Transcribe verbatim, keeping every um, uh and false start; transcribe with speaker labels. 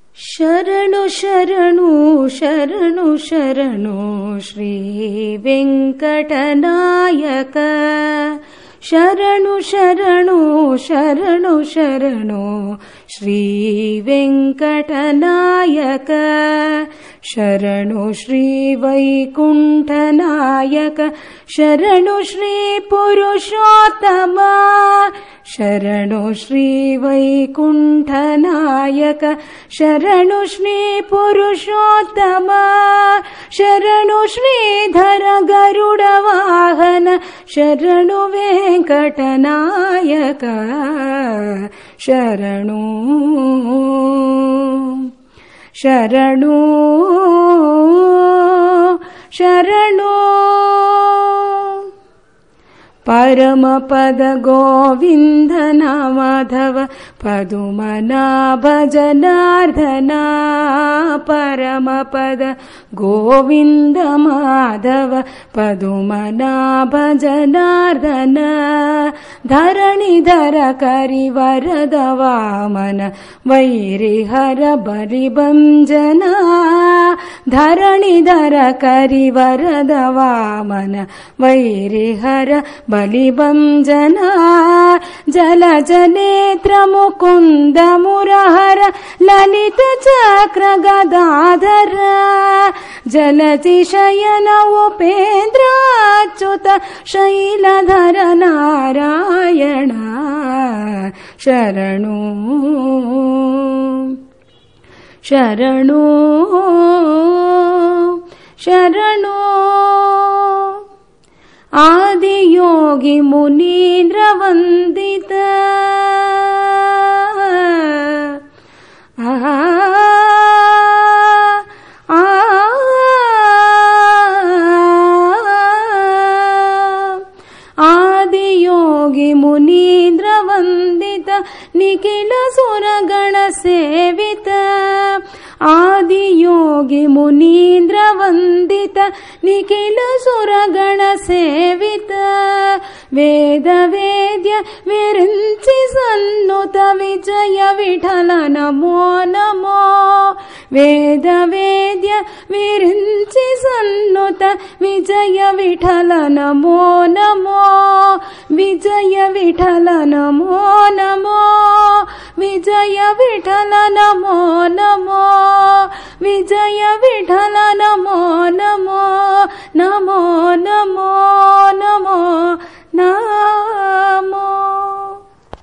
Speaker 1: ಶರಣು ಶರಣು ಶರಣು ಶರಣು ಶ್ರೀ ವೆಂಕಟನಾಯಕ. ಶರಣು ಶರಣು ಶರಣು ಶರಣು ಶ್ರೀ ವೆಂಕಟನಾಯಕ. ಶರಣು ಶ್ರೀ ವೈಕುಂಠನಾಯಕ. ಶರಣು ಶ್ರೀ ಪುರುಷೋತ್ತಮ. ಶರಣು ಶ್ರೀ ವೈಕುಂಠನಾಯಕ. ಶರಣು ಶ್ರೀ ಪುರುಷೋತ್ತಮ. ಶರಣು ಶ್ರೀಧರ ಗರುಡ ವಾಹನ. ಶರಣು ವೆಂಕಟನಾಯಕ. ಶರಣು ಶರಣು ಶರಣು ಪರಮಪದ ಗೋವಿಂದನ ಮಾಧವ ಪದುಮನಾಭ ಜನಾರ್ದನ. ಪರಮಪದ ಗೋವಿಂದ ಮಾಧವ ಪದುಮನಾಭ ಜನಾರ್ದನ. ಧರಣಿಧರ ಕರಿವರದ ವಾಮನ ವೈರಿಹರ ಬಲಿಭಂಜನ. ಧರಣಿಧರ ಕರಿವರದ ವಾಮನ ವೈರಿಹರ ಬಲಿಭಂಜನ. ಜಲಜ ನೇತ್ರ ಮುಕುಂದ ಮುರಹರ ಲಲಿತ ಚಕ್ರ ಗದಾಧರ. ಜಲತಿ ಶಯನ ಉಪೇಂದ್ರ ಅಚ್ಯುತ ಶೈಲಧರ ನಾರಾಯಣ. ಶರಣು ಶರಣು ಶರಣು ಆದಿಯೋಗಿ ಮುನೀಂದ್ರ ವಂದಿತ. ಆ ಆದಿಯೋಗಿ ಮುನೀಂದ್ರ ವಂದಿತ. ನಿಖಿಲ ಸುರಗಣ ಸೇವಿತ. ಆದಿಯೋಗಿ ಮುನೀಂದ್ರ ವಂದಿತ. ನಿಖಿಲ ಸುರಗಣ ಸೇವಿತ. ವೇದ ವೇದ್ಯ ವಿರಿಂಚಿ ಸನ್ನುತ ವಿಜಯ ವಿಠಲ ನಮೋ ನಮೋ. ವೇದ ವೇದ್ಯ ವಿರಿಂಚಿ ಸನ್ನುತ ವಿಜಯ ವಿಠಲ ನಮೋ ನಮೋ. ವಿಜಯ ವಿಠಲ ನಮೋ ನಮೋ. ವಿಜಯ ವಿಠಲ ನಮೋ ನಮೋ. ವಿಜಯ ವಿಠಲ ನಮೋ ನಮೋ. ನಮೋ ನಮೋ.